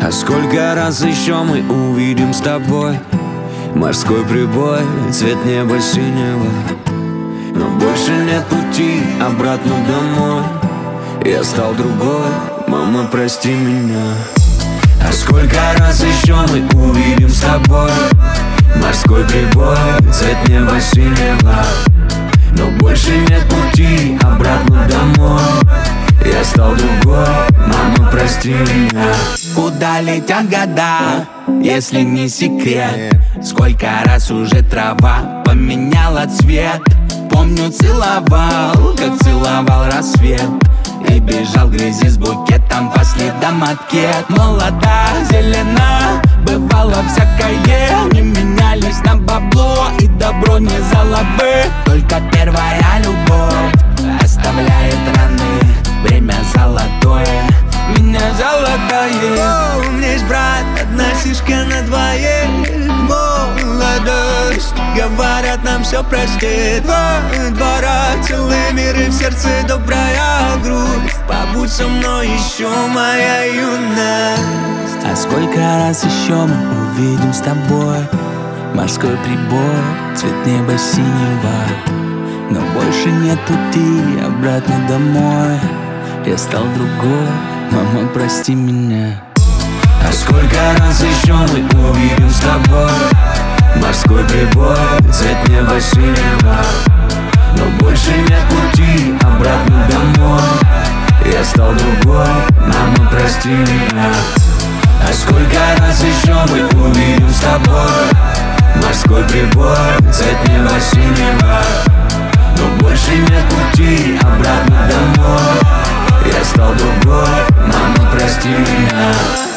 А сколько раз еще мы увидим с тобой морской прибой, цвет неба синего, но больше нет пути обратно домой. Я стал другой, мама, прости меня. А сколько раз еще мы увидим с тобой морской прибой, цвет неба синего, но больше нет пути обратно домой. Я стал другой, мама, прости меня. Куда летят года, если не секрет? Сколько раз уже трава поменяла цвет? Помню, целовал, как целовал рассвет, и бежал в грязи с букетом по следам макет. Молода, зелена, бывало всякое, не менялись на бабло, и добро не залабы. Только первая любовь оставляет раны, время золотое, меня золотое. У меня есть брат, одна сишка на двоих. Молодость, говорят, нам все простит. Во дворах целый мир и в сердце добрая грусть. Побудь со мной еще, моя юность. А сколько раз еще мы увидим с тобой морской прибой, цвет неба синего, но больше нет пути обратно домой. Я стал другой, мама, прости меня. А сколько раз еще мы увидим с тобой морской прибой, цвет неба синего, но больше нет пути обратно домой. Я стал другой, мама, прости меня. А сколько раз еще мы увидим с тобой морской прибой, цвет неба синего, но больше нет пути обратно домой. Я стал другой, мама, прости меня.